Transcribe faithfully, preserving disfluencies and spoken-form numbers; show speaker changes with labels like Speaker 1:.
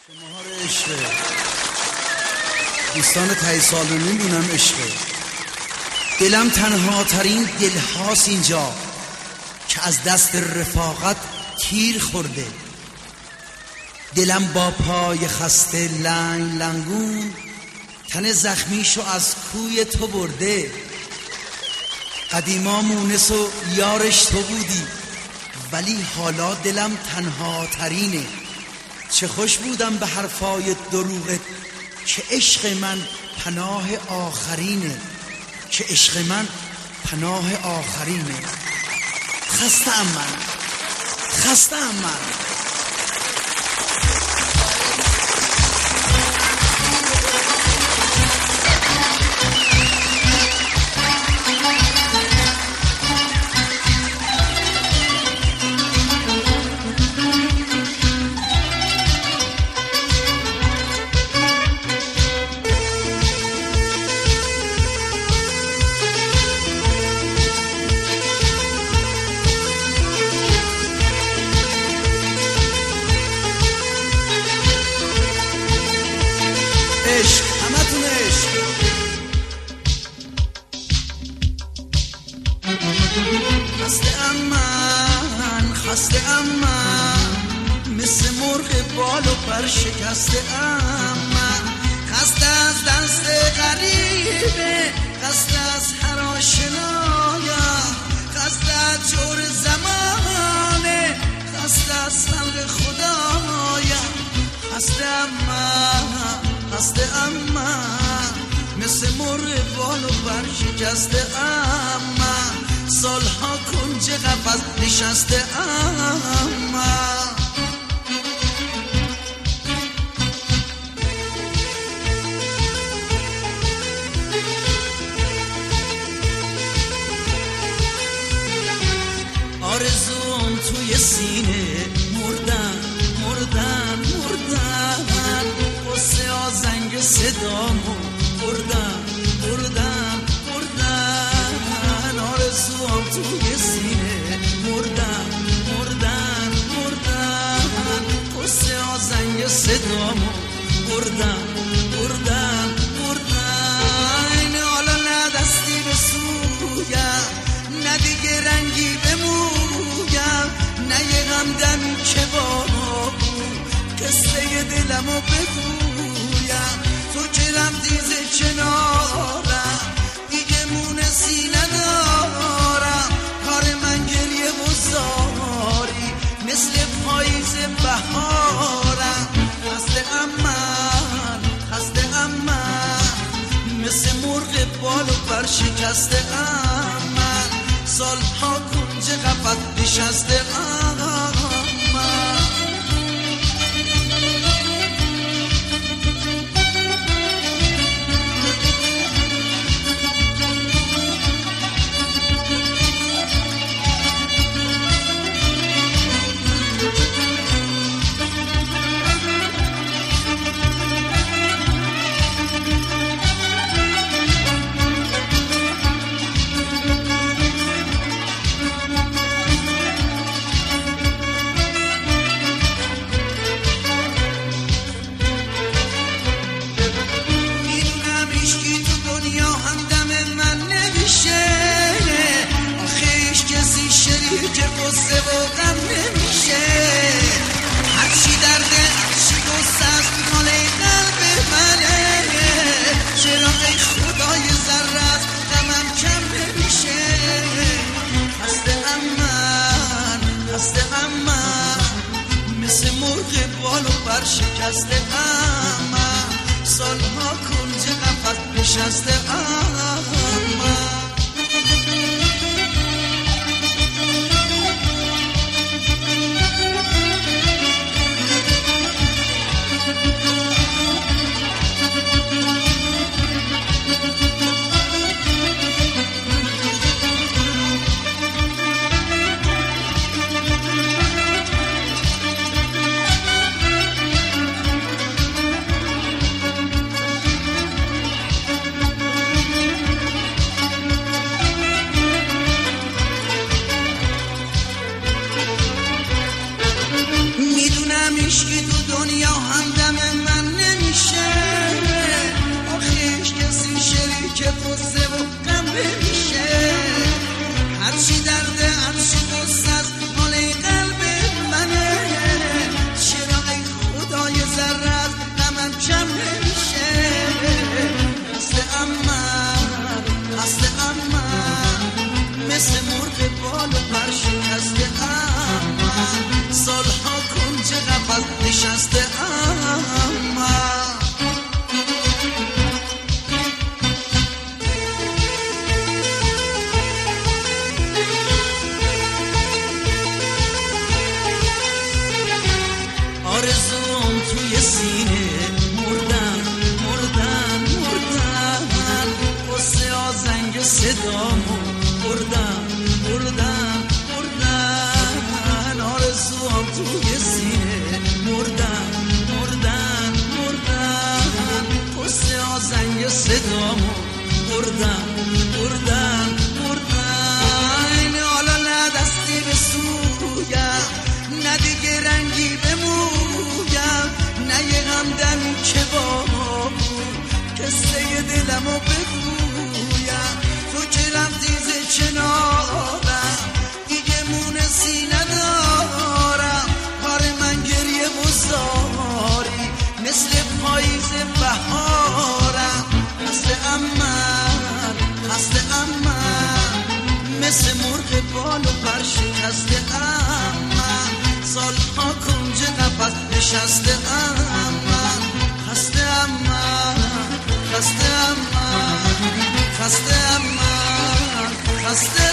Speaker 1: مهار عشقه دوستان تایی سالونی دونم عشقه. دلم تنها ترین دل هاست اینجا که از دست رفاقت تیر خورده. دلم با پای خسته لنگ لنگون تن زخمیشو از کوی تو برده. قدیما مونس و یارش تو بودی ولی حالا دلم تنها ترینه. چه خوش بودم به حرفای دروغت که عشق من پناه آخرینه، که عشق من پناه آخرینه. خسته‌ام من، خسته‌ام من. عشق همتون عشق. خسته ام من، خسته ام من، مثل مرغ بال و پر شکسته ام من. خسته از دست غریبه، خسته از هر آشنایم، خسته از جور زمانه، خسته از خلق خدایم. خسته ام من، خسته ام من، مثل مرغ بال و پر شکسته ام من. سالها کنج قفس نشسته ام من. آرزوم توی سینه مردن مردن مردن، قصه آزنگ صدامو بردن بردن بردن. آرزوام توی سینه مردن مردن مردن، قصه آزنگ صدامو بردن بردن بردن. حالا نه دستی به سویم، نه دیگه رنگی به مویم، نه یه غمدمی که با قصه دلمو بگویم. تو که رفتی ز کنارم دیگه مونسی ندارم. کار من گریه و زاری مثل پاییز بهارم. خسته ام من، خسته ام من، مثل مرغ بال و پر شکسته ام من. سالها کنج قفس نشسته ام من. که قصه و غم نمیشه، هرچی درده هرچی قصه است مال قلب منه. چرا ای خدای ذره است غمم کم نمیشه. خسته ام من، خسته ام من، مثل مرغ بال و پر شکسته ام من. سالها کنج قفس نشسته ام من. عشقی تو دنیا همدمه نشسته اما آرزوم توی سینه مردن مردن مردن قصه آزنگ صدامو بردن بردن بردن آرزوم توی سینه مردن مردن مردن قصه آزنگ صدامو بردن بردن بردن حالا نه دستی به سویم نه دیگه رنگی به مویم نه یه غمدمی که با قصه دلمو بگویم تو که رفتی ز کنارم دیگه مونسی ندارم کار من گریه بزاری مثل پاییز بهارم مثل امن مثل امن مثل مرغ بال و پر شکسته امن سالها کنج نفس نشسته امن خسته امن خسته امن خسته امن خسته